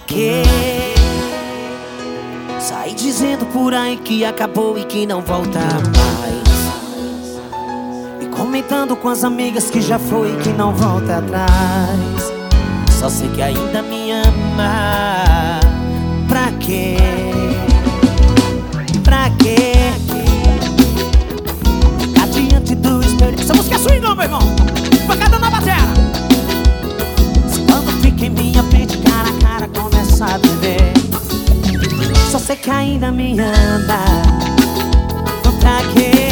quê? Sai dizendo por aí que acabou e que não volta mais, e comentando com as amigas que já foi e que não volta atrás. Só sei que ainda me ama. Pra quê? Pra quê? Ficar diante do espelho. Essa música é sua, não, meu irmão. Pancada na batera. Se quando fica em minha frente, cara a cara, começa a beber. Só sei que ainda me ama. Pra quê?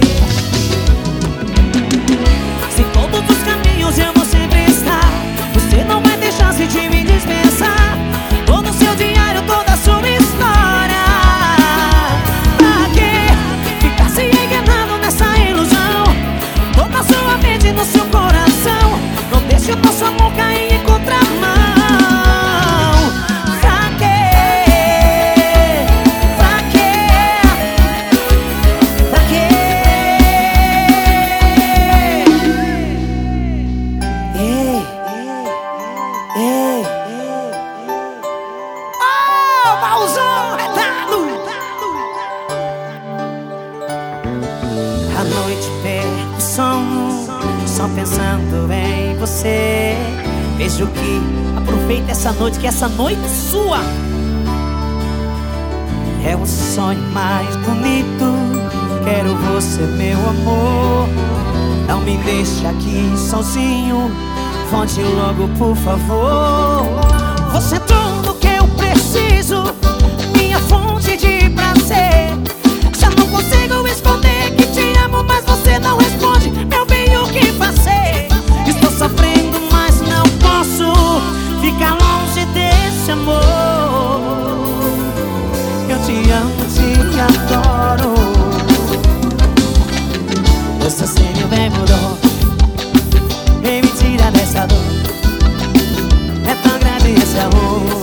Se todos os caminhos eu vou sempre estar, você não vai ter chance de me dispensar. Tô no seu diário toda a sua história. Pra quê? Ficar se enganando nessa ilusão. Tô na sua mente, no seu coração. Não deixe o nosso amor cair em contramão. Pra quê? Pra quê? Pra quê? Ei, ei, oh, Bauzão retado. A noite perde o som, só pensando em você. Vejo que aproveita essa noite, que essa noite é sua. É o sonho mais bonito. Quero você, meu amor. Não me deixe aqui sozinho. Volte logo, por favor. Você é tudo que eu preciso, minha fonte de prazer. Já não consigo esconder que te amo, mas você não responde. Meu bem, o que fazer? Estou sofrendo, mas não posso ficar longe desse amor. Eu te amo, te adoro. Você sempre bem mudou. Vem me tirar dessa dor. É tão grande esse amor.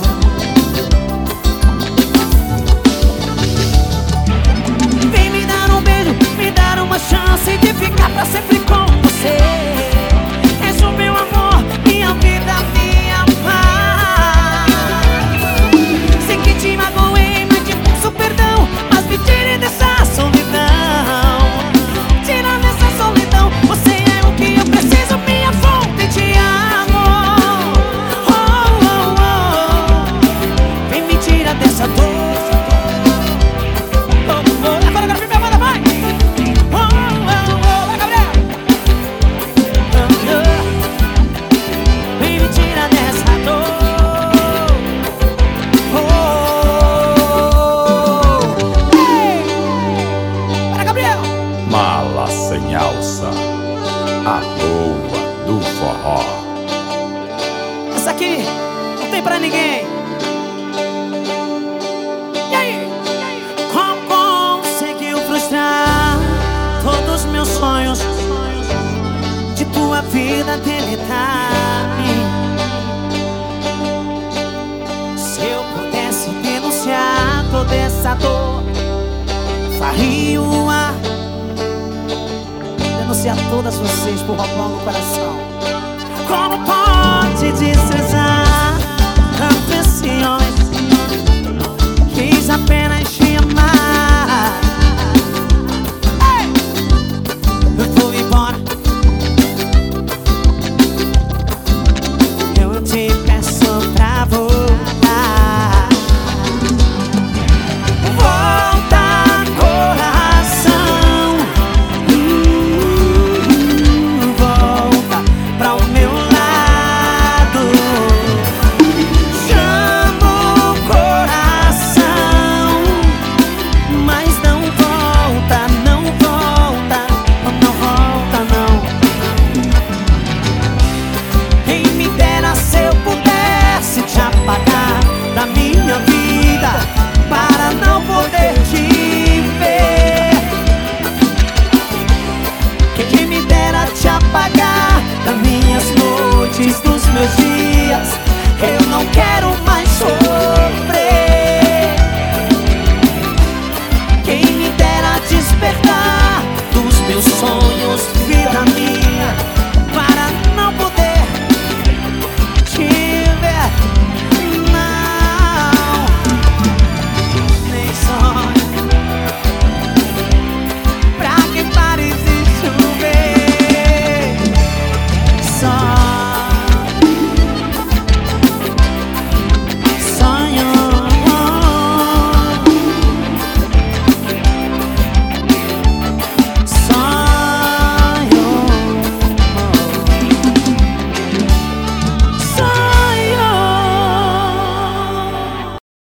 Vem me dar um beijo, me dar uma chance de ficar pra sempre com você. És o meu amor, minha vida, minha paz. Sei que te magoei, mas te peço perdão. Mas me tire dessa solidão. Tira dessa solidão. Você é o que eu preciso, minha fonte de amor. Oh, oh, oh. Vem me tirar dessa dor. Agora vem minha banda, vai! Oh, oh, oh, vai, Gabriel! Vem me tirar dessa dor. Oh, hey! Para, Gabriel! Mala sem alça, a boa do forró. Essa aqui não tem pra ninguém. E aí? Como conseguiu frustrar todos os meus sonhos de tua vida deletar-me? Se eu pudesse denunciar toda essa dor, faria o ar. Denunciar todas vocês por roubando o coração. Como pode dizer